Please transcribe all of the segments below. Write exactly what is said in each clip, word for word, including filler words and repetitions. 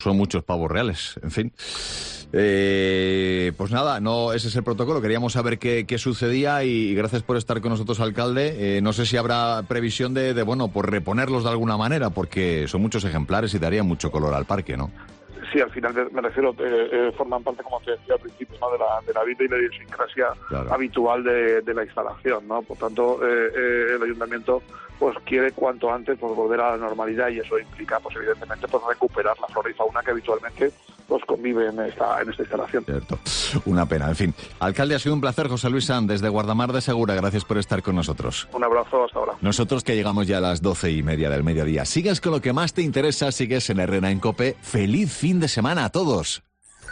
son muchos pavos reales, en fin. Eh, pues nada, no, ese es el protocolo. Queríamos saber qué, qué sucedía y gracias por estar con nosotros, alcalde. Eh, no sé si habrá previsión de, de, bueno, pues reponerlos de alguna manera, porque son muchos ejemplares y daría mucho color al parque, ¿no? Sí, al final me refiero, eh, eh, forman parte, como te decía al principio, ¿no? de, la, de la vida y la idiosincrasia claro. habitual de, de la instalación, ¿no? Por tanto, eh, eh, el ayuntamiento pues quiere cuanto antes pues volver a la normalidad y eso implica, pues evidentemente, pues recuperar la flora y fauna que habitualmente pues convive en esta, en esta instalación. Cierto. Una pena, en fin. Alcalde, ha sido un placer, José Luis Sanz, desde Guardamar de Segura. Gracias por estar con nosotros. Un abrazo, hasta ahora. Nosotros que llegamos ya a las doce y media del mediodía. Sigues con lo que más te interesa, sigues en Herrera en COPE. ¡Feliz fin de semana a todos!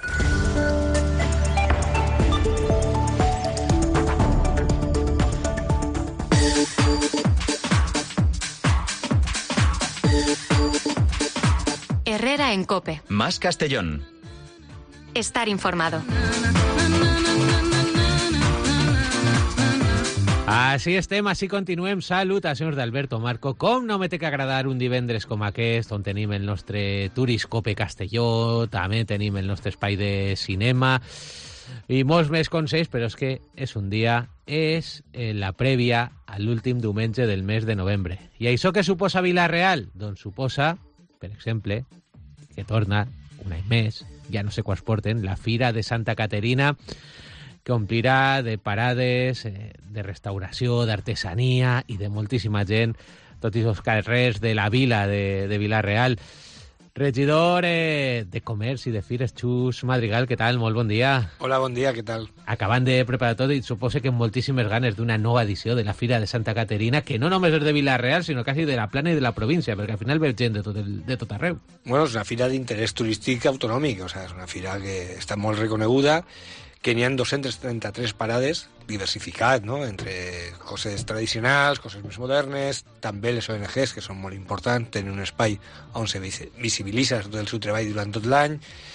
Herrera en COPE. Más Castellón. Estar informado. Així estem, així continuem. Salutacions d'Alberto Marco. Com no me té que agradar un divendres com aquest, on tenim el nostre Turiscope Castelló, també tenim el nostre espai de cinema i molts més consells, però és que és un dia, és la prèvia a l'últim diumenge del mes de novembre. I això què suposa Vila-real? Doncs suposa, per exemple, que torna un any més, ja no sé quants porten, la Fira de Santa Caterina, que omplirà de parades, eh, de restauració, d'artesania i de moltíssima gent, tots els carrers de la vila de, de Vila-real. Regidor eh, de Comerç i de Fires, Xus Madrigal, què tal? Molt bon dia. Hola, bon dia, què tal? Acabant de preparar tot i suposo que amb moltíssimes ganes d'una nova edició de la Fira de Santa Caterina, que no només és de Vila-real, sinó quasi de la plana i de la província, perquè al final ve gent de tot, el, de tot arreu. Bueno, és una fira d'interès turístic autonòmic, o sea, és una fira que està molt reconeguda, que n'hi ha dos-centes trenta-tres parades, diversificat, no?, entre coses tradicionals, coses més modernes, també les O N Ges, que són molt importants, tenen un espai on se visibilitza tot el seu treball durant tot l'any,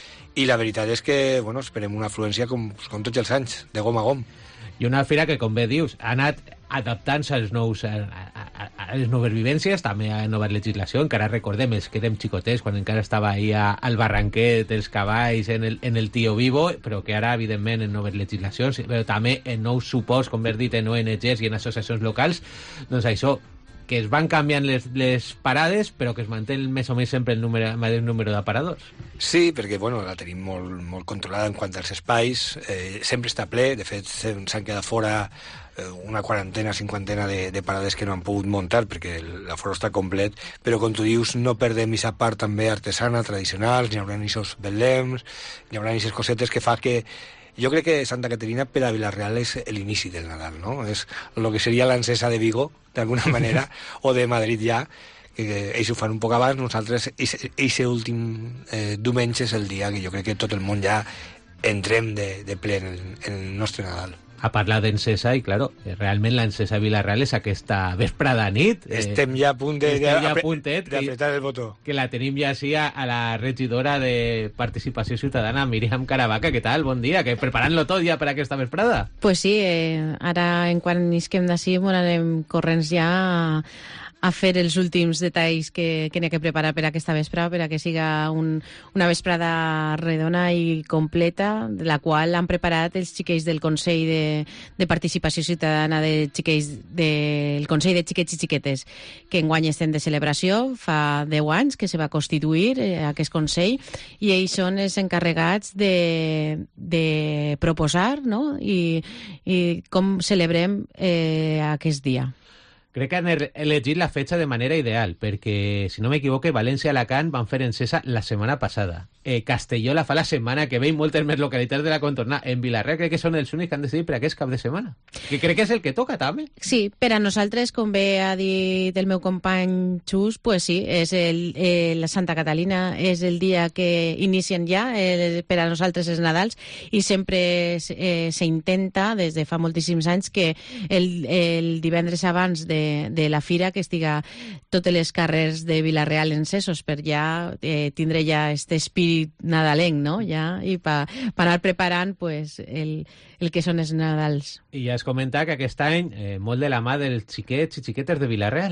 i la veritat és que, bueno, esperem una afluència com, com tots els anys, de gom a gom. I una fira que, com bé dius, ha anat adaptant-se als nous, a, a, a les noves vivències, també a nova legislació. Encara recordem els que érem xicotets, quan encara estava ahí a, al barranquet, els cavalls, en el, en el Tío Vivo, però que ara, evidentment, en noves legislacions, però també en nous suports, com has dit, en O N Ges i en associacions locals, doncs això, que es van canviant les, les parades, però que es manté més o menys sempre el número, el mateix número d'aparadors. Sí, perquè bueno, la tenim molt, molt controlada en quant als espais, eh, sempre està ple, de fet s'han quedat fora eh, una quarantena, cinquantena de, de parades que no han pogut muntar perquè l'aforo està complet, però com tu dius no perdem aquesta part també artesana, tradicional, n'hi haurà aquests betlems, n'hi haurà aquestes cosetes que fa que jo crec que Santa Caterina per a Vila-real és l'inici del Nadal, no? És el que seria l'encesa de Vigo, d'alguna manera, o de Madrid ja, que ells ho fan un poc abans, nosaltres, aquest últim eh, diumenge és el dia que jo crec que tot el món ja entrem de, de ple en el, en el nostre Nadal. A parlar d'encesa, i claro, realment l'encesa Vila-real és aquesta vesprada nit. Eh, estem ja a punt de, de, ja a puntet, d'apretar el botó. Que la tenim ja així a, a la regidora de Participació Ciutadana, Míriam Caravaca. Què tal? Bon dia, que preparant-lo tot ja per aquesta vesprada. Pues sí, eh, ara en quan isquem d'ací bon anem corrents ja a, a fer els últims detalls que, que n'hi ha que preparar per aquesta vesprada, per a que siga un, una vesprada redona i completa, de la qual han preparat els xiquets del Consell de, de Participació Ciutadana de xiquets, del Consell de Xiquets i Xiquetes, que enguany estem de celebració, fa deu anys que se va constituir eh, aquest Consell, i ells són els encarregats de, de proposar, no?, i, i com celebrem eh, aquest dia. Crec que han elegit la fetge de manera ideal, perquè, si no m'equivoque, València i Alacant van fer encesa la setmana passada. Eh, Castelló la fa la setmana que ve i moltes més localitats de la contorna. En Vila-real crec que són els únics que han decidit per aquest cap de setmana. Que crec que és el que toca, també. Sí, per a nosaltres, com bé ha dit el meu company Xus, pues sí, és el, eh, la Santa Catalina és el dia que inicien ja, eh, per a nosaltres els Nadals, i sempre eh, s'intenta, des de fa moltíssims anys, que el, el divendres abans de, de la fira que estiga totes les carrers de Vila-real encesos per ja eh, tindre ja este espírit nadalenc, no? Ja, i per pa anar preparant pues, el, el que són els Nadals. I ja es comenta que aquest any, eh, molt de la mà dels xiquets i xiquetes de Vila-real.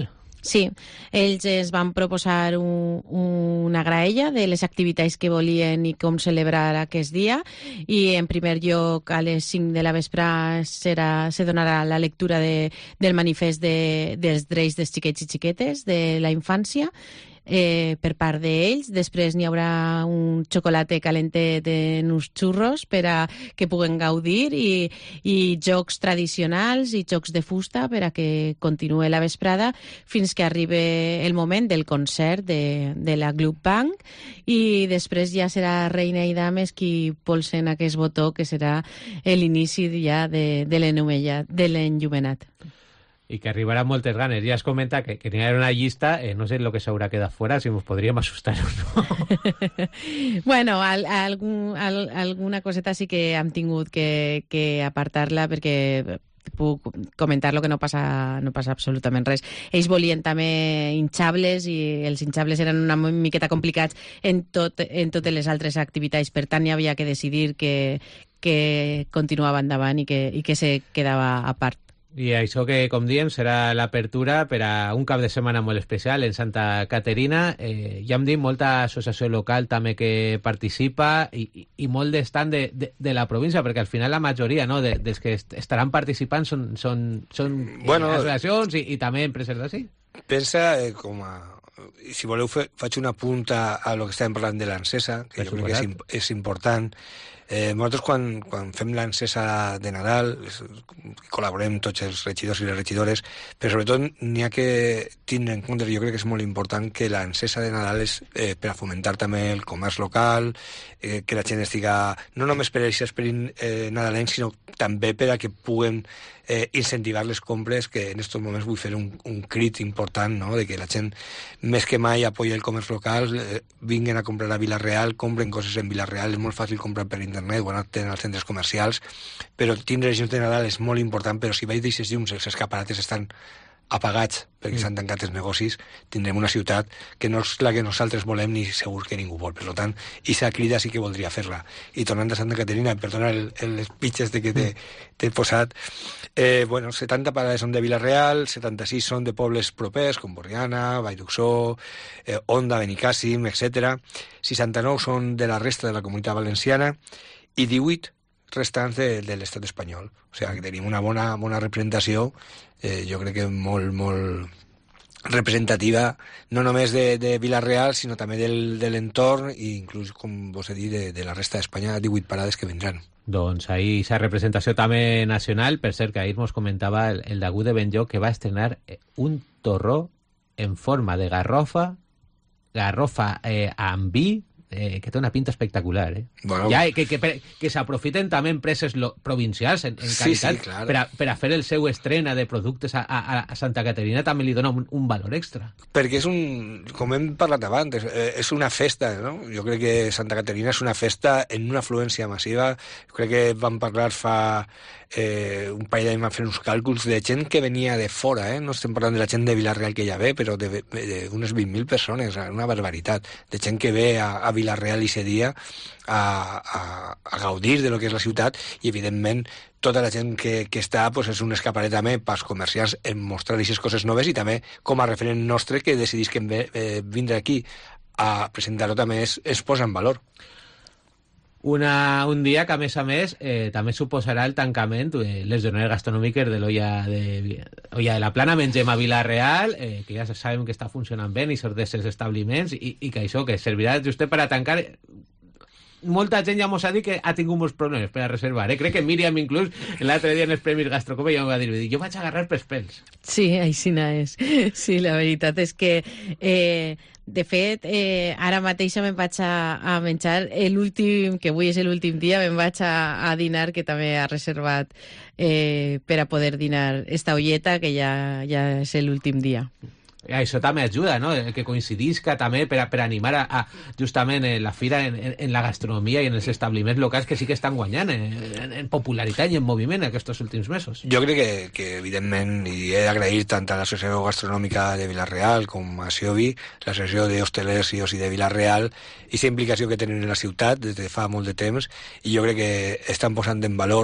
Sí, ells es van proposar un, una graella de les activitats que volien i com celebrar aquest dia, i en primer lloc a les cinc de la vespre serà, se donarà la lectura de, del manifest de, dels drets dels xiquets i xiquetes de la infància, eh, per part d'ells. Després n'hi haurà un xocolate calentet en uns xurros per a que puguen gaudir, i, i jocs tradicionals i jocs de fusta per a que continuï la vesprada fins que arribi el moment del concert de, de la Club Bank, i després ja serà reina i dames qui polsen aquest botó que serà l'inici ja de, de l'enllumenat. Y que arribarán moltes ganes. Ya os comenta que, que tenía una lista, eh, no sé lo que se habrá quedado fuera, si nos podríamos asustar o no. Bueno, al, algun, al, alguna coseta sí que hem tingut que, que apartar-la, perquè puc comentar lo que no passa, no passa absolutament res. Ells volien també hinchables, i els hinchables eren una miqueta complicats en, tot, en totes les altres activitats, per tant hi havia que decidir que, que continuava endavant i que, i que se quedava a part. I això que, com diem, serà l'apertura per a un cap de setmana molt especial en Santa Caterina. Eh, ja hem dit, molta associació local també que participa, i, i, i molt d'estant de, de, de la província, perquè al final la majoria, no, de, dels que est estaran participant són, són, són bueno, associacions i, i també empreses d'ací. Pensa, eh, com a... Si voleu, fe, faig una punta a lo que estàvem parlant de l'encesa, que jo crec que és, és important. Eh, nosaltres, quan, quan fem l'encesa de Nadal, col·laborem tots els regidors i les regidores, però sobretot n'hi ha que tindre en compte, jo crec que és molt important, que l'encesa de Nadal és eh, per a fomentar també el comerç local, eh, que la gent estiga, no només per aquest esperit eh, nadalenc, sinó també per a que puguen eh, incentivar les compres, que en aquests moments vull fer un, un crit important, no?, de que la gent més que mai apoya el comerç local, eh, vinguen a comprar a Vila-real, compren coses en Vila-real, és molt fàcil comprar per internet, bueno, tenen els centres comercials, però tindre els llums de Nadal és molt important, però si veig d'aquests llums els escaparates estan apagats perquè s'han tancat els negocis, tindrem una ciutat que no és la que nosaltres volem ni segur que ningú vol. Per tant, aquesta crida sí que voldria fer-la. I tornant a Santa Caterina, perdona el, el, les pitxes de que t'he posat, eh, bueno, setanta parades són de Vila-real, setanta-sis són de pobles propers, com Borriana, Vallduxó, eh, Onda, Benicàssim, etcètera. seixanta-nou són de la resta de la Comunitat Valenciana i divuit restants de, de l'estat espanyol. O sigui, que tenim una bona, bona representació, eh, jo crec que molt, molt representativa, no només de, de Vila-real, sinó també del, de l'entorn, i inclús, com vos he dit, de, de la resta d'Espanya, divuit parades que vindran. Doncs ahí esa representació també nacional. Per cert, que ahir mos comentava el, el Dagú de Benlloc, que va estrenar un torró en forma de garrofa, garrofa eh, amb vi, Eh, que té una pinta espectacular, eh? Bueno, ja, que, que, que, que s'aprofiten també empreses lo, provincials en, en qualitat, sí, sí, claro, per, a, per a fer el seu estrena de productes a, a, a Santa Caterina. També li dona un, un valor extra. Perquè és un, com hem parlat abans, és, és una festa, no? Jo crec que Santa Caterina és una festa en una afluència massiva. Jo crec que vam parlar fa eh, un parell d'anys, vam fer uns càlculs de gent que venia de fora, eh? No estem parlant de la gent de Vila-real que ja ve, però d'unes vint mil persones, una barbaritat, de gent que ve a, a Vila-real i ese dia a, a, a gaudir de lo que és la ciutat, i evidentment tota la gent que, que està pues, és un escaparet també pels comerciants en mostrar aquestes coses noves, i també com a referent nostre que decidís que eh, vindre aquí a presentar-ho també es, es posa en valor. Una, un dia que, a més a més, eh, també suposarà el tancament de les jornades gastronòmiques de l'Olla de, Olla de la Plana. Mengem a Vila-real, eh, que ja sabem que està funcionant bé, i sort d'aquests establiments, i, i que això que servirà just per a tancar. Molta gent ja mos ha dit que ha tingut molts problemes per a reservar, eh? Crec que Míriam inclús l'altre dia en els Premis Gastrocope ja em va dir, jo vaig agarrar pels pèls. Sí, així és. Sí, la veritat és que eh, de fet, eh, ara mateix me'n vaig a, a menjar l'últim, que avui és l'últim dia, me'n vaig a, a dinar, que també ha reservat eh, per a poder dinar esta olleta, que ja, ja és l'últim dia. Això també ajuda, no?, que coincidisca també per, a, per animar a, a justament la fira en, en, en la gastronomia i en els establiments locals, que sí que estan guanyant en, en, en popularitat i en moviment aquests últims mesos. Jo crec que, que evidentment, i he d'agrair tant a l'Associació Gastronòmica de Vila-real com a Siobi, l'Associació d'Hostelers i Oci de Vila-real, i la implicació que tenen en la ciutat des de fa molt de temps, i jo crec que estan posant en valor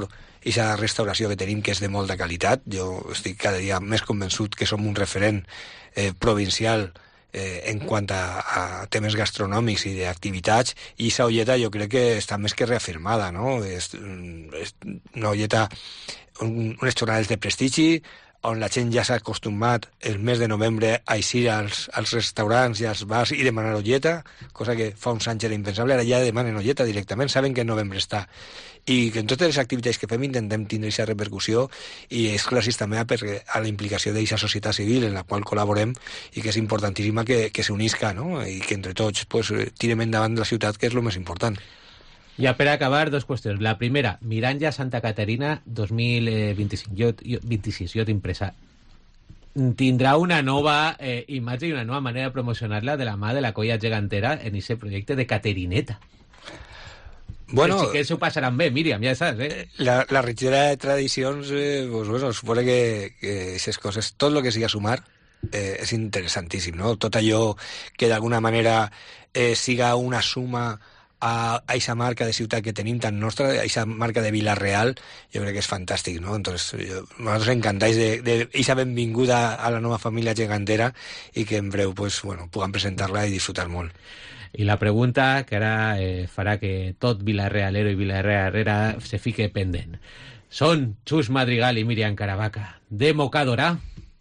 aquesta restauració que tenim, que és de molta qualitat. Jo estic cada dia més convençut que som un referent eh, provincial eh, en quant a, a temes gastronòmics i d'activitats, i aquesta olleta jo crec que està més que reafirmada, no? És, és una olleta, un, unes jornades de prestigi, on la gent ja s'ha acostumat el mes de novembre a eixir als, als restaurants i als bars i demanar olleta, cosa que fa uns anys era impensable. Ara ja demanen olleta directament, saben que en novembre està. I que en totes les activitats que fem intentem tindre aquesta repercussió, i és gràcies també a, a la implicació d'aquesta societat civil en la qual col·laborem, i que és importantíssima que, que s'unisca, no? I que entre tots pues, tirem endavant la ciutat, que és el més important. Ja per acabar, dos qüestions. La primera, Miranja Santa Caterina dos mil vint-i-cinc. Jo, jo, vint-i-sis, jo tinc pressa. Tindrà una nova eh, imatge i una nova manera de promocionar-la de la mà de la colla gegantera en aquest projecte de Caterineta. Bueno, que s'ho passaran bé, Míriam, ja saps, eh? La, la regidora de tradicions, eh, pues, bueno, suposa que, que aquestes coses, tot el que siga sumar, eh, és interessantíssim, no? Tot allò que d'alguna manera eh, siga una suma a aquesta marca de ciutat que tenim tan nostra, a aquesta marca de Vila-real, jo crec que és fantàstic, no? Entonces, jo, nosaltres encantats de, de aquesta benvinguda a la nova família gegantera, i que en breu pues, bueno, puguem presentar-la i disfrutar molt. I la pregunta que ara eh, farà que tot Vila-realero i Vila-realera se fique pendent. Són Chus Madrigal i Míriam Caravaca de Mocadora?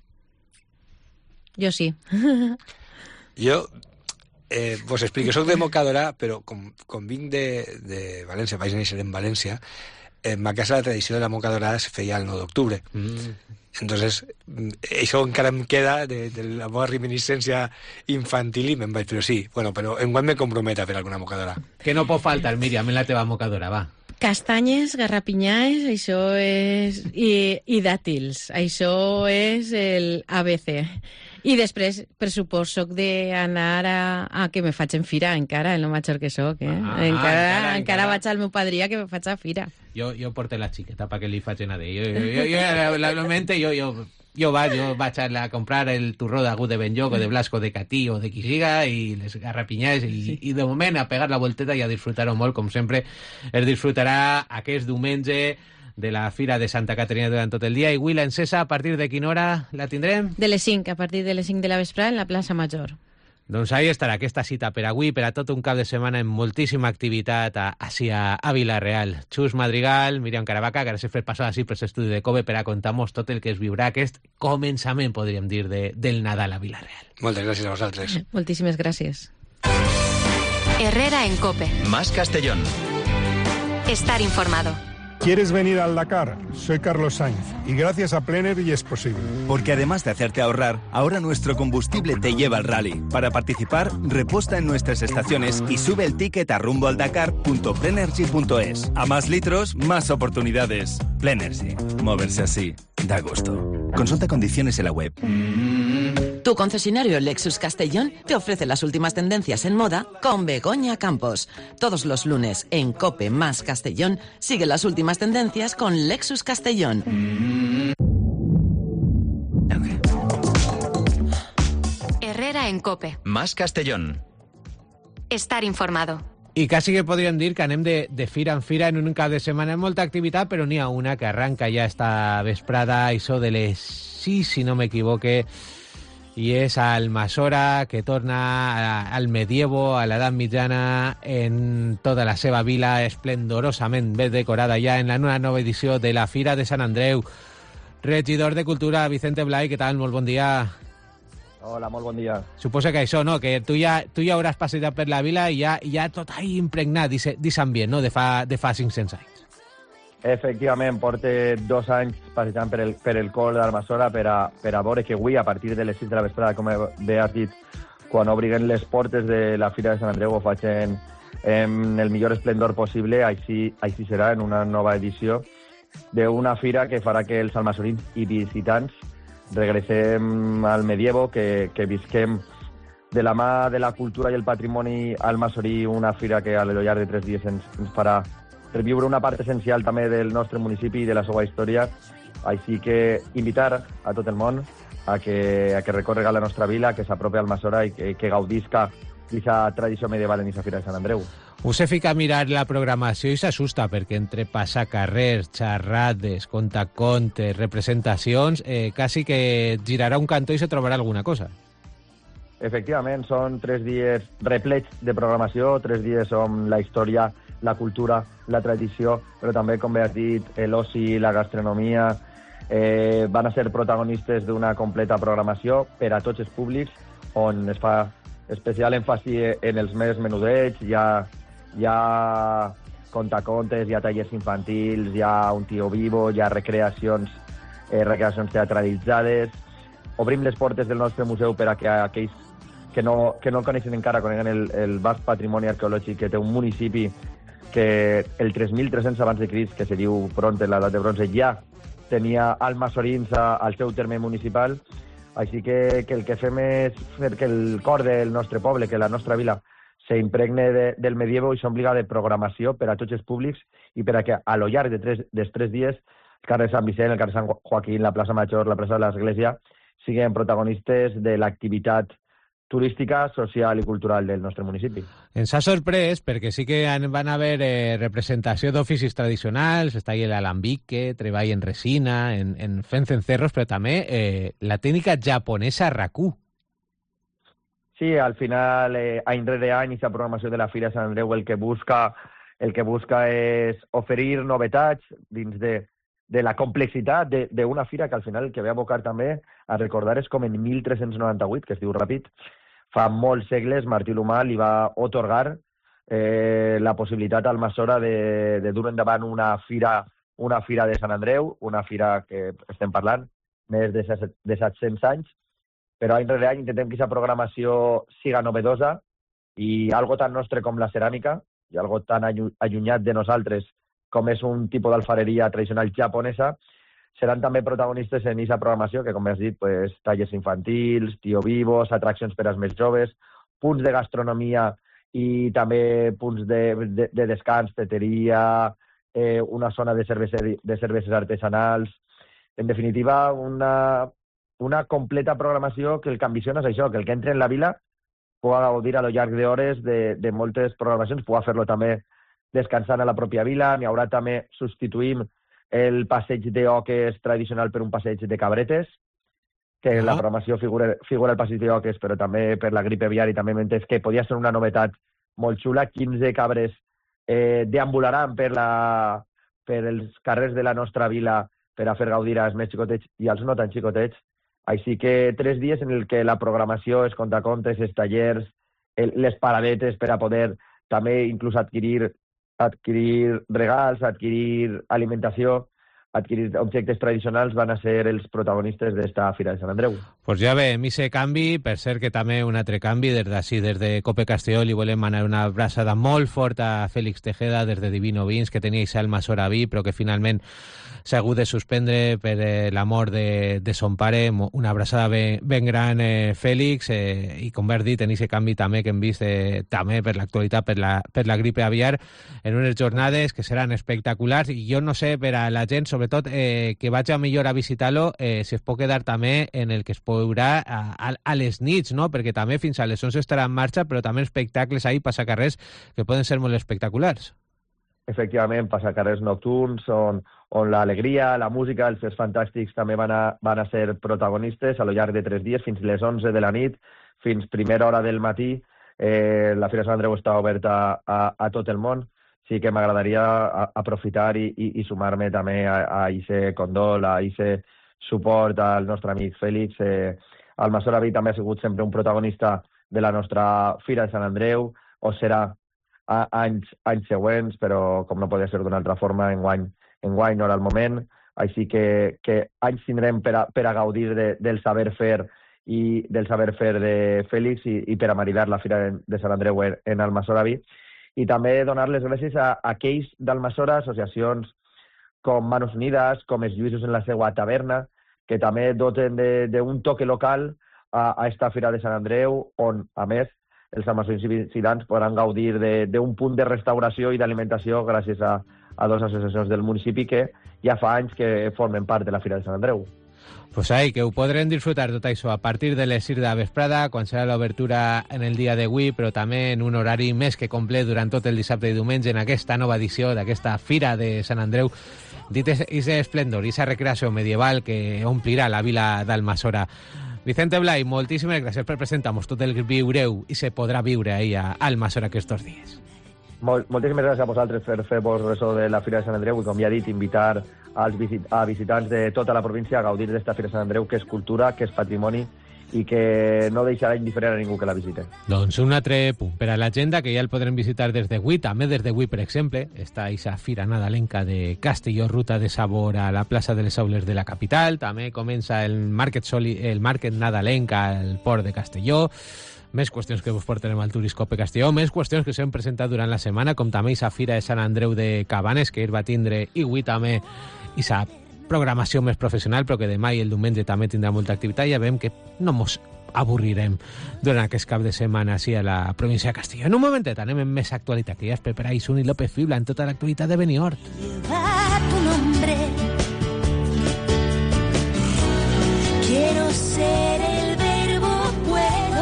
Jo sí. Jo... Eh, vos explico, soc de Mocadora, però com, com vinc de, de València, vaig néixer en València, en ma casa la tradició de la Mocadora es feia el nou d'octubre. Mm. Entonces, això encara em queda de, de la meva reminiscència infantil, i me'n vaig, però sí, bueno, però enguany me compromet a fer alguna Mocadora. Que no pot faltar, Míriam, en la teva Mocadora, va. Castanyes, garrapinyais, això és... I, i dàtils, això és el A B C. I després, per supòs, soc d'anar a, a que me faig en fira, encara, el no major que soc, eh? Ah, encara, encara, encara, encara vaig al meu padria que me faig a fira. Jo, jo porto la xiqueta perquè li faig anar de... Jo, jo, jo, jo, realment, jo, jo, jo vaig, jo vaig a, a comprar el turró d'Agut de Benlloc o de Blasco de Catí o de qui siga, i les garrapinyades, i, sí. i de moment a pegar la volteta i a disfrutar-ho molt, com sempre es disfrutarà aquest diumenge de la Fira de Santa Caterina durant tot el dia. I avui l'encesa, a partir de quina hora la tindrem? De les cinc, a partir de les cinc de la vesprada en la plaça Major. Doncs ahí estarà aquesta cita per avui, per a tot un cap de setmana amb moltíssima activitat a, així a, a Vila-real. Chus Madrigal, Míriam Caravaca, gràcies per passar així per l'estudi de COPE per a contar-nos tot el que es viurà aquest començament, podríem dir, de, del Nadal a Vila-real. Moltes gràcies a vosaltres. Moltíssimes gràcies. Herrera en COPE. Más Castellón. Estar informado. ¿Quieres venir al Dakar? Soy Carlos Sainz y gracias a Plenary es posible. Porque además de hacerte ahorrar, ahora nuestro combustible te lleva al rally. Para participar, reposta en nuestras estaciones y sube el ticket a rumbo al dakar punto plenergy punto es. A más litros, más oportunidades. Plenergy. Moverse así. Da gusto. Consulta condiciones en la web. Tu concesionario Lexus Castellón te ofrece las últimas tendencias en moda con Begoña Campos. Todos los lunes en COPE más Castellón sigue las últimas tendencias con Lexus Castellón. Herrera en COPE. Más Castellón. Estar informado. I quasi que podríem dir que anem de, de fira en fira en un cap de setmana amb molta activitat, però n'hi ha una que arranca ja esta vesprada, això de les sis, si no m'equivoque, i és Almassora, que torna a, al medievo, a l'edat mitjana, en tota la seva vila, esplendorosament ben decorada ja en la nova edició de la Fira de Sant Andreu. Regidor de Cultura, Vicente Blay, què tal? Molt bon dia. Hola, molt bon dia. Suposa que això, no? Que tu ja, tu ja hauràs passejat per la vila i ja, ja tot ahí impregnat d'aquest ambient, no? De fa, de fa cinc-cents anys. Efectivament, porte dos anys passejant per el, per el col d'Almassora per a, per a veure que avui, a partir de les sis de la vesprada, com bé has dit, quan obriguen les portes de la Fira de Sant Andreu, ho facin en el millor esplendor possible. Així, així serà en una nova edició d'una fira que farà que els almassorins i visitants regressem al medievo, que, que visquem de la mà de la cultura i el patrimoni almassorí, una fira que a lo llarg de tres dies ens, ens farà reviure una part essencial també del nostre municipi i de la seva història. Així que invitar a tot el món a que, a que recorrega la nostra vila, que s'apropi a Almassora i que, que gaudisca d'aquesta tradició medieval en aquesta Fira de Sant Andreu. Us he ficat a mirar la programació i s'assusta, perquè entre passacarrers, xerrades, contacontes, representacions, eh, quasi que girarà un cantó i se trobarà alguna cosa. Efectivament, són tres dies replets de programació, tres dies on la història, la cultura, la tradició, però també, com bé has dit, l'oci, la gastronomia, eh, van a ser protagonistes d'una completa programació per a tots els públics, on es fa especial èmfasi en els més menudets, hi ha, hi ha contacontes, hi ha tallers infantils, hi ha un tio vivo, hi ha recreacions, eh, recreacions teatralitzades. Obrim les portes del nostre museu per a que aquells que no, que no el coneixen encara coneguen el, el vast patrimoni arqueològic que té un municipi que el tres mil tres-cents abans de Crist, que se diu Bronze, l'edat de bronze, ja tenia almasorins al seu terme municipal. Així que, que el que fem és fer que el cor del nostre poble, que la nostra vila, s'impregne de, del medievo i s'obliga de programació per a tots els públics i per a que a lo llarg de tres, dels tres dies el carrer Sant Vicent, el carrer Sant Joaquín, la plaça Major, la plaça de l'Església siguin protagonistes de l'activitat turística, social i cultural del nostre municipi. Ens ha sorprès perquè sí que van haver eh, representació d'oficis tradicionals, està ahí l'alambique, treball en resina, en, en fent cencerros, però també eh, la tècnica japonesa raku. Sí, al final, eh, any rere any, aquesta programació de la Fira de Sant Andreu el que busca, el que busca és oferir novetats dins de, de la complexitat d'una fira que al final el que ve a abocar també a recordar és com en mil tres-cents noranta-vuit, que es diu ràpid, fa molts segles Martí l'Humà li va otorgar eh, la possibilitat al Almassora de, de dur endavant una fira, una fira de Sant Andreu, una fira que estem parlant més de, de set-cents anys, però any rere any intentem que aquesta programació siga novedosa i algo tan nostre com la ceràmica i algo tan allunyat de nosaltres com és un tipus d'alfareria tradicional japonesa, seran també protagonistes en aquesta programació, que com has dit, pues, tallers infantils, tio vivos, atraccions per als més joves, punts de gastronomia i també punts de, de, de descans, teteria, eh, una zona de cerveses, de cerveses artesanals. En definitiva, una, una completa programació que el que ambiciona és això, que el que entre en la vila pugui gaudir a lo llarg d'hores de, de moltes programacions, pugui fer-lo també descansant a la pròpia vila. N'hi haurà també, substituïm el passeig d'oques tradicional per un passeig de cabretes, que en la programació figura, figura el passeig d'oques, però també per la grip aviària, també m'he entès que podia ser una novetat molt xula. quinze cabres eh, deambularan per, la, per els carrers de la nostra vila per a fer gaudir als més xicotets i als no tan xicotets. Així que tres dies en el que la programació, els contacontes, els tallers, el, les paradetes per a poder també inclús adquirir adquirir regals, adquirir alimentació, adquirir objectes tradicionals van a ser els protagonistes d'esta Fira de Sant Andreu. Pues ja ve, mi se canvi, per cert que també un altre canvi, des d'ací, des de Cope Castelló, li volem manar una abraçada molt forta a Fèlix Tejeda, des de Divino Vins, que tenia el Almassora vi, però que finalment s'ha hagut de suspendre per eh, la mort de, de son pare. Una abraçada ben, ben gran, eh, Fèlix, eh, i com has dit, en aquest canvi també que hem vist eh, també per l'actualitat, per la, per la gripe aviar, en unes jornades que seran espectaculars, i jo no sé, per a la gent, sobretot, eh, que vaig a millor a visitar-lo, eh, si es pot quedar també en el que es veurà a, a, a les nits, no? Perquè també fins a les onze estarà en marxa, però també espectacles ahí, passacarrers, que poden ser molt espectaculars. Efectivament, passacarrers nocturns, on, on l'alegria, la música, els fets fantàstics també van a, van a ser protagonistes a lo llarg de tres dies, fins les onze de la nit, fins primera hora del matí. Eh, la Fira de Sant Andreu està oberta a, a tot el món. Sí que m'agradaria aprofitar i, i, i sumar-me també a, a aquest condol, a aquest suport al nostre amic Fèlix. Eh, Almassora Vi també ha sigut sempre un protagonista de la nostra Fira de Sant Andreu, o serà a, anys, anys següents, però com no podia ser d'una altra forma, enguany, enguany no era el moment. Així que, que anys tindrem per a, per a gaudir de, del saber fer i del saber fer de Fèlix i, i per a maridar la Fira de, de Sant Andreu en, en Almassora Vi. I també donar les gràcies a, a aquells d'Almassora, associacions com Manos Unides, com els Lluïsos en la seva taverna, que també doten d'un toque local a, a esta Fira de Sant Andreu, on, a més, els almassorins i visitants podran gaudir d'un punt de restauració i d'alimentació gràcies a, a dues associacions del municipi que ja fa anys que formen part de la Fira de Sant Andreu. Pues ahí, que ho podrem disfrutar tot això a partir de les sis de la vesprada, quan serà l'obertura en el dia d'avui, però també en un horari més que complet durant tot el dissabte i diumenge en aquesta nova edició d'aquesta Fira de Sant Andreu, dit és esplendor, i esa recreació medieval que omplirà la vila d'Almassora. Vicente Blay, moltíssimes gràcies per presentar-nos tot el que viureu i se podrà viure ahí a Almassora aquests dies. Molt, moltíssimes gràcies a vosaltres per fer-vos ressò de la Fira de Sant Andreu i, com ja he dit, invitar als visit a visitants de tota la província a gaudir d'esta Fira de Sant Andreu, que és cultura, que és patrimoni i que no deixarà indiferent a ningú que la visite. Doncs un altre punt per a l'agenda, que ja el podrem visitar des d'avui, també des d'avui, per exemple, està aquesta Fira Nadalenca de Castelló, ruta de sabor a la plaça de les Aules de la capital, també comença el Market, Soli, el Market Nadalenca al port de Castelló, més qüestions que vos portarem al Turiscope Castelló, més qüestions que s'han presentat durant la setmana, com també aquesta Fira de Sant Andreu de Cabanes, que ahir va tindre, i avui també aquesta programació més professional, però que demà i el diumenge també tindrà molta activitat. Ja veiem que no mos avorrirem durant aquest cap de setmana així a la província de Castelló. En un momentet anem amb més actualitat, que ja es prepara Isuni López Fibla en tota l'actualitat de Benihort. Lleva tu nombre, quiero ser el verbo puedo,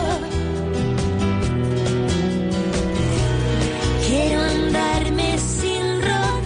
quiero andarme sin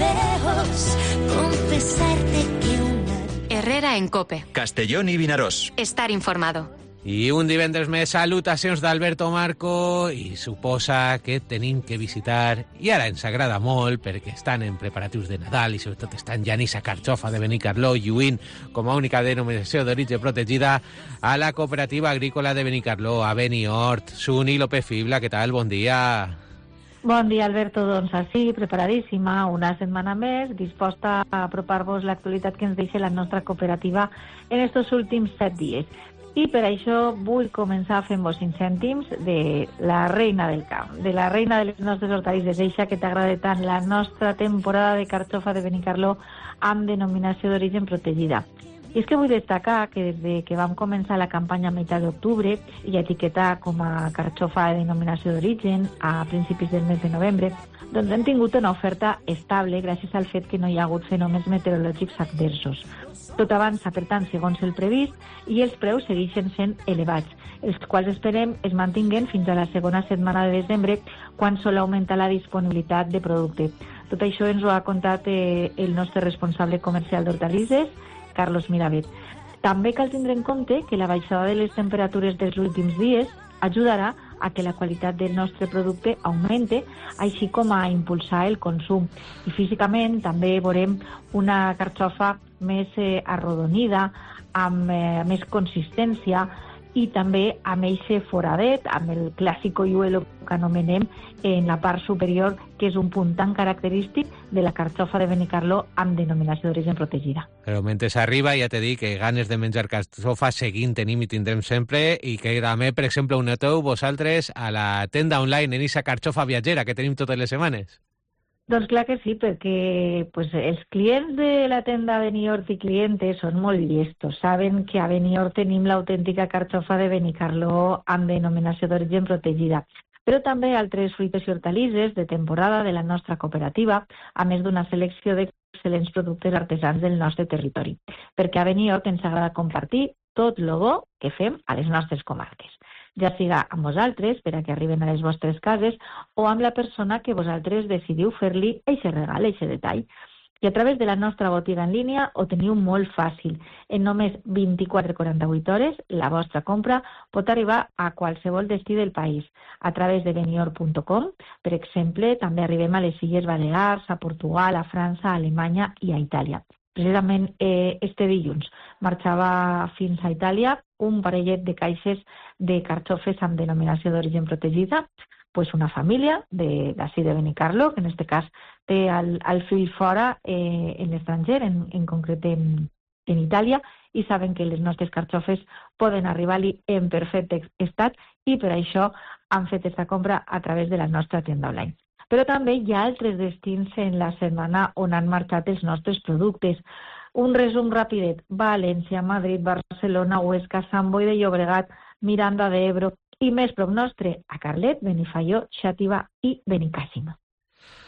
rodeos, confesarte que Herrera en COPE. Castellón i Vinaròs. Estar informado. I un divendres més, salutacions d'Alberto Marco, i suposa que tenim que visitar, i ara ens agrada molt perquè estan en preparatius de Nadal i sobretot estan ja en esa carxofa de Benicarló, lluint com a única denominació d'origen protegida a la cooperativa agrícola de Benicarló, a Benihort. Suni López Fibla, què tal? Bon dia. Bon dia, Alberto. Doncs així, preparadíssima, una setmana més, disposta a apropar-vos l'actualitat que ens deixa la nostra cooperativa en estos últims set dies. I per això vull començar fent-vos cinc cèntims de la reina del camp, de la reina de les nostres hortalisses, eixa que t'agrada tant, la nostra temporada de carxofa de Benicarló amb denominació d'origen protegida. I és que vull destacar que des de que vam començar la campanya a meitat d'octubre i etiquetar com a carxofa de denominació d'origen a principis del mes de novembre, doncs hem tingut una oferta estable gràcies al fet que no hi ha hagut fenòmens meteorològics adversos. Tot avança, per tant, segons el previst, i els preus segueixen sent elevats, els quals esperem es mantinguen fins a la segona setmana de desembre, quan sol augmentar la disponibilitat de producte. Tot això ens ho ha contat eh, el nostre responsable comercial d'hortalisses, Carlos Miravet. També cal tindre en compte que la baixada de les temperatures dels últims dies ajudarà a que la qualitat del nostre producte augmente, així com a impulsar el consum. I físicament també veurem una carxofa més eh, arrodonida, amb eh, més consistència, i també amb eixe foradet, amb el clàssic hoyuelo que anomenem en la part superior, que és un punt tan característic de la carxofa de Benicarló amb denominació d'origen protegida. Però mentre arriba, ja t'he dit que ganes de menjar carxofa seguint tenim i tindrem sempre, i que també, per exemple, ho noteu vosaltres a la tenda online en aquesta carxofa viatgera que tenim totes les setmanes. Doncs clar que sí, perquè pues, els clients de la tenda Benihort i clientes són molt llestos. Saben que a Benihort tenim l'autèntica carxofa de Benicarló amb denominació d'origen protegida. Però també altres fruites i hortalisses de temporada de la nostra cooperativa, a més d'una selecció d'excel·lents productes artesans del nostre territori. Perquè a Benihort ens agrada compartir tot el bo que fem a les nostres comarques, ja siga amb vosaltres, per a que arriben a les vostres cases, o amb la persona que vosaltres decidiu fer-li eixe regal, eixe detall. I a través de la nostra botiga en línia ho teniu molt fàcil. En només vint-i-quatre a quaranta-vuit hores, la vostra compra pot arribar a qualsevol destí del país. A través de benihort punt com, per exemple, també arribem a les Illes Balears, a Portugal, a França, a Alemanya i a Itàlia. Precisament eh, este dilluns marxava fins a Itàlia un parellet de caixes de carxofes amb denominació d'origen protegida, pues una família d'ací de, de Benicarló, que en aquest cas té el, el fill fora eh, en l'estranger, en, en concret en, en Itàlia, i saben que les nostres carxofes poden arribar-li en perfecte estat i per això han fet aquesta compra a través de la nostra tenda online. Però també hi ha altres destins en la setmana on han marxat els nostres productes. Un resum rapidet: València, Madrid, Barcelona, Huesca, Sant Boi de Llobregat, Miranda de Ebro i més prop nostre, a Carlet, Benifaió, Xàtiva i Benicàssim.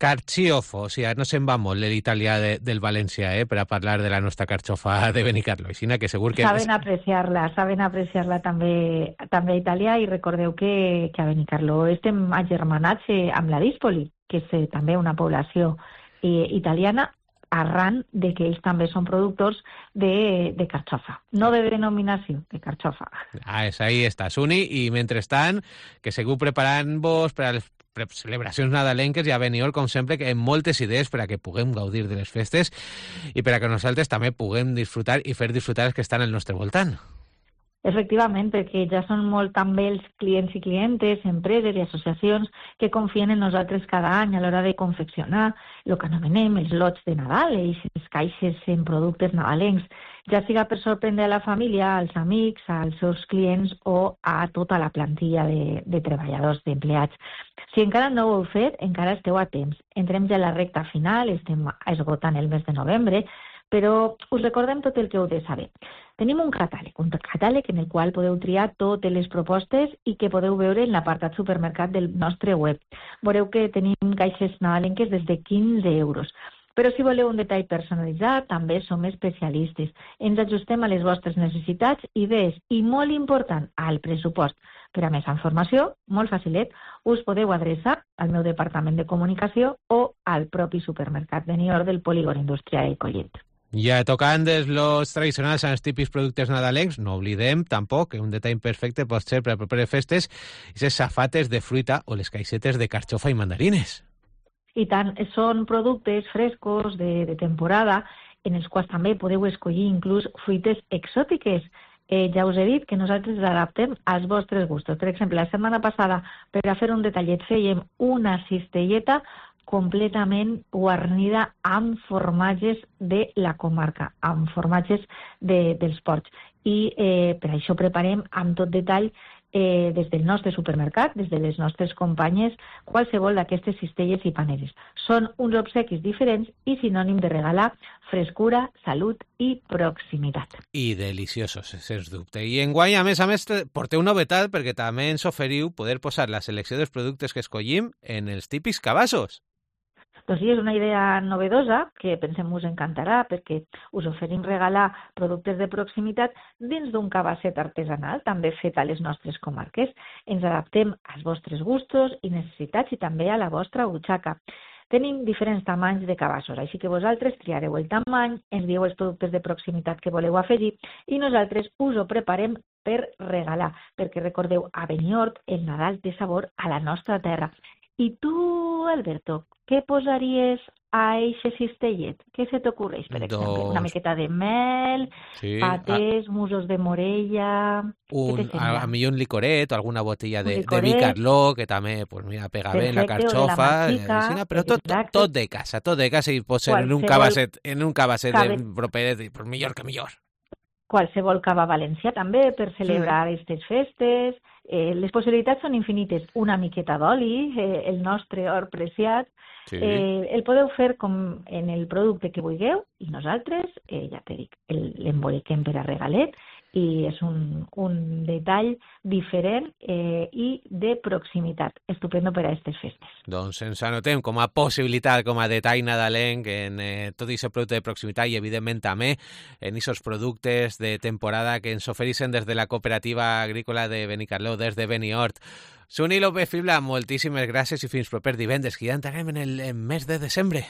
Carciofo, o sigui, no se'n va molt l'italià de, del València, eh, per a parlar de la nostra carxofa de Benicarló. Aixina que segur que... Saben apreciar-la, saben apreciar-la també, també a Itàlia, i recordeu que, que a Benicarló estem agermanats eh, amb la Dispoli, que és eh, també una població eh, italiana, arran de que ells també són productors de, de carxofa, no de denominació, de carxofa. Ah, és ahí està, Suni, i mentrestant, que segur preparant-vos per als celebracions nadalenques i a Benidorm, com sempre, que amb moltes idees per a que puguem gaudir de les festes i per a que nosaltres també puguem disfrutar i fer disfrutar els que estan al nostre voltant. Efectivament, perquè ja són molt també els clients i clientes, empreses i associacions que confien en nosaltres cada any a l'hora de confeccionar el que anomenem els lots de Nadal, aquestes caixes en productes nadalencs, ja siga per sorprendre a la família, als amics, als seus clients o a tota la plantilla de, de treballadors, d'empleats. Si encara no ho heu fet, encara esteu a temps. Entrem ja a la recta final, estem esgotant el mes de novembre, però us recordem tot el que heu de saber. Tenim un catàleg, un catàleg en el qual podeu triar totes les propostes i que podeu veure en l'apartat supermercat del nostre web. Veureu que tenim caixes nadalenques des de quinze euros. Però si voleu un detall personalitzat, també som especialistes. Ens ajustem a les vostres necessitats, idees i, molt important, al pressupost. Per a més informació, molt facilet, us podeu adreçar al meu departament de comunicació o al propi supermercat Benidorm del Polígon Industrial de Collet. Ja tocant dels lots tradicionals als típics productes nadalencs, no oblidem tampoc que un detall perfecte pot ser per a properes festes i les safates de fruita o les caixetes de carxofa i mandarines. I tant, són productes frescos de, de temporada en els quals també podeu escollir inclús fruites exòtiques. Eh, ja us he dit que nosaltres l'adaptem als vostres gustos. Per exemple, la setmana passada, per a fer un detallet, fèiem una cistelleta completament guarnida amb formatges de la comarca, amb formatges de, dels ports. I eh, per això preparem amb tot detall eh, des del nostre supermercat, des de les nostres companyes, qualsevol d'aquestes cistelles i paneres. Són uns obsequis diferents i sinònim de regalar frescura, salut i proximitat. I deliciosos, sens dubte. I enguany, a més a més, porteu novetat perquè també ens oferiu poder posar la selecció dels productes que escollim en els típics cabassos. Doncs sí, és una idea novedosa que pensem us encantarà perquè us oferim regalar productes de proximitat dins d'un cabasset artesanal, també fet a les nostres comarques. Ens adaptem als vostres gustos i necessitats i també a la vostra butxaca. Tenim diferents tamanys de cabassos, així que vosaltres triareu el tamany, ens dieu els productes de proximitat que voleu afegir i nosaltres us ho preparem per regalar, perquè recordeu, a Benidorm el Nadal té sabor a la nostra terra. I tu, Alberto, què posaries a eixe cistellet? Què se t'ocorreix, per exemple? Doncs... Una miqueta de mel, sí, patés, a... musos de morella... Un, a, a millor un licoret o alguna botella de, de Benicarló, que també, pues mira, pega bé en la carxofa, la sí, però tot, tot, tot de casa, tot de casa i pot ser Qualsevol... en un cabasset, en un cabasset Cabe... de properet, pues millor que millor. Qualsevol cava valencià també per celebrar aquestes sí. festes. Eh, les possibilitats són infinites. Una miqueta d'oli, eh, el nostre or preciat. Sí. Eh, el podeu fer com en el producte que vulgueu i nosaltres, eh, ja t'he dit, l'emboliquem per a regalet i és un, un detall diferent eh, i de proximitat. Estupendo per a aquestes festes. Doncs ens anotem com a possibilitat, com a detall nadalenc en eh, tot aquest producte de proximitat i evidentment també en aquests productes de temporada que ens ofereixen des de la cooperativa agrícola de Benicarló, des de Benidorm. Suni López Fibla, moltíssimes gràcies i fins proper divendres, que ja entrarem en el en mes de desembre.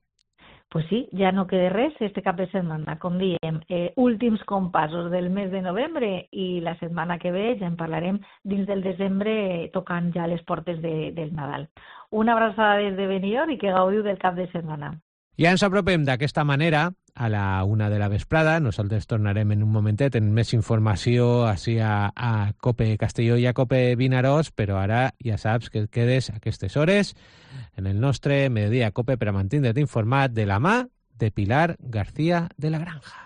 Pues sí, ja no queda res este cap de setmana, com diem, eh, últims compassos del mes de novembre i la setmana que ve ja en parlarem dins del desembre tocant ja les portes de, del Nadal. Una abraçada des de Benidorm i que gaudiu del cap de setmana. Ja ens apropem d'aquesta manera a la una de la vesprada. Nosaltres tornarem en un momentet en més informació així a, a Cope Castelló i a Cope Vinaròs, però ara ja saps que et quedes a aquestes hores en el nostre Mediodía Cope per a mantindre't informat de la mà de Pilar García de la Granja.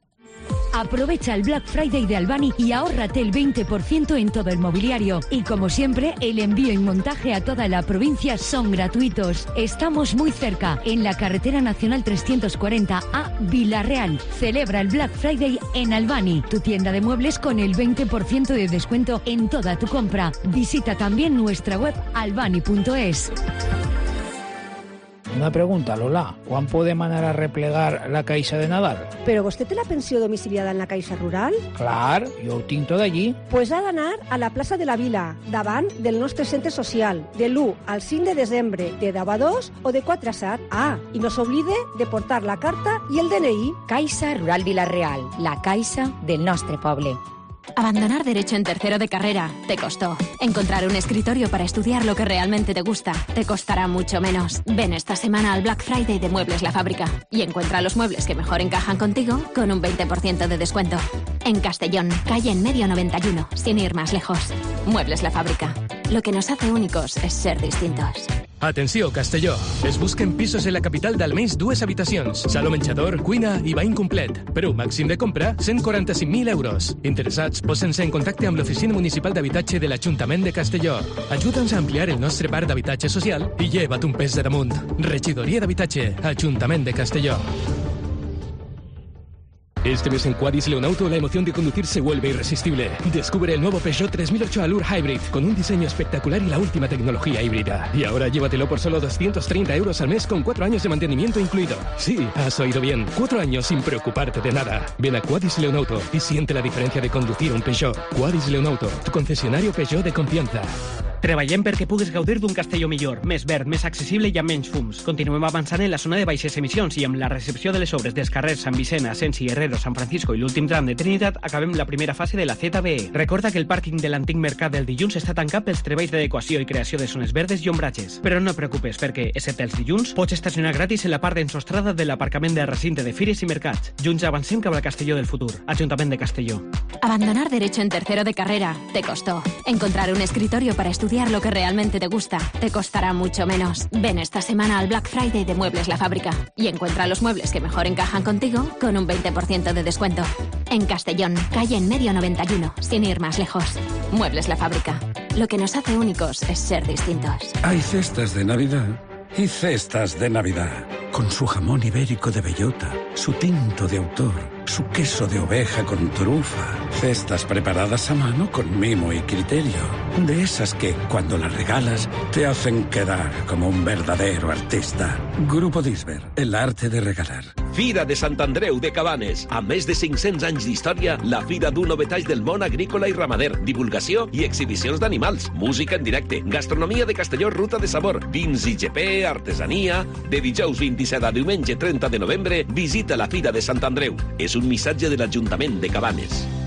Aprovecha el Black Friday de Albani y ahórrate el veinte por ciento en todo el mobiliario. Y como siempre, el envío y montaje a toda la provincia son gratuitos. Estamos muy cerca, en la carretera nacional trescientos cuarenta a Villarreal. Celebra el Black Friday en Albani, tu tienda de muebles con el veinte por ciento de descuento en toda tu compra. Visita también nuestra web albani punto es. Una pregunta, Lola. ¿Quan podem anar a replegar la caixa de Nadal? Però vostè té la pensió domiciliada en la caixa rural? Clar, jo ho tinc tot allí. Pues ha d'anar a la plaça de la Vila, davant del nostre centre social, de l'u al cinc de desembre, de deu a dos o de quatre a set. Ah, i no s'oblide de portar la carta i el D N I. Caixa Rural Vila-real, la caixa del nostre poble. Abandonar Derecho en tercero de carrera te costó. Encontrar un escritorio para estudiar lo que realmente te gusta te costará mucho menos. Ven esta semana al Black Friday de Muebles La Fábrica y encuentra los muebles que mejor encajan contigo con un veinte por ciento de descuento. En Castellón, calle en medio noventa y uno, sin ir más lejos. Muebles La Fábrica. Lo que nos hace únicos es ser distintos. Atenció, Castelló. Es busquen pisos en la capital d'almenys dues habitacions. Saló menjador, cuina i bany complet. Preu màxim de compra, cent quaranta-cinc mil euros. Interessats, posen-se en contacte amb l'Oficina Municipal d'Habitatge de l'Ajuntament de Castelló. Ajuda'ns a ampliar el nostre parc d'habitatge social i lleva't un pes de damunt. Regidoria d'Habitatge, Ajuntament de Castelló. Este mes en Quadis Leonauto la emoción de conducir se vuelve irresistible. Descubre el nuevo Peugeot tres mil ocho Allure Hybrid con un diseño espectacular y la última tecnología híbrida. Y ahora llévatelo por solo doscientos treinta euros al mes con cuatro años de mantenimiento incluido. Sí, has oído bien. Cuatro años sin preocuparte de nada. Ven a Quadis Leonauto y siente la diferencia de conducir un Peugeot. Quadis Leonauto, tu concesionario Peugeot de confianza. Treballem perquè puguis gaudir d'un Castelló millor, més verd, més accessible i amb menys fums. Continuem avançant en la zona de baixes emissions i amb la recepció de les obres dels carrers Sant Vicent, Asensi, Herrero, Sant Francisco i l'últim tram de Trinitat acabem la primera fase de la Z B E. Recorda que el pàrquing de l'antic mercat del dilluns està tancat pels treballs d'adequació i creació de zones verdes i ombratges. Però no et preocupes perquè, excepte els dilluns, pots estacionar gratis en la part d'ensostrada de l'aparcament del recinte de fires i mercats. Junts avancem cap al Castelló del futur. Ajuntament de Castelló. Abandonar Derecho en tercero de carrera te costó. Encontrar un escritorio para estudiar lo que realmente te gusta te costará mucho menos. Ven esta semana al Black Friday de Muebles La Fábrica y encuentra los muebles que mejor encajan contigo con un veinte por ciento de descuento. En Castellón, calle en medio noventa y uno, sin ir más lejos. Muebles La Fábrica. Lo que nos hace únicos es ser distintos. Hay cestas de Navidad y cestas de Navidad. Con su jamón ibérico de bellota, su tinto de autor, su queso de oveja con trufa. Cestas preparadas a mano con mimo y criterio. De esas que, cuando las regalas, te hacen quedar como un verdadero artista. Grupo Disber, el arte de regalar. Fira de Sant Andreu de Cabanes. A més de cinc-cents anys d'història, la fira d'un novetatge del món agrícola i ramader, divulgació i exhibicions d'animals, música en directe, gastronomia de Castelló, ruta de sabor, vins i G P, artesania. De dijous vint-i-set a diumenge trenta de novembre, visita la Fira de Sant Andreu. És un missatge de l'Ajuntament de Cabanes.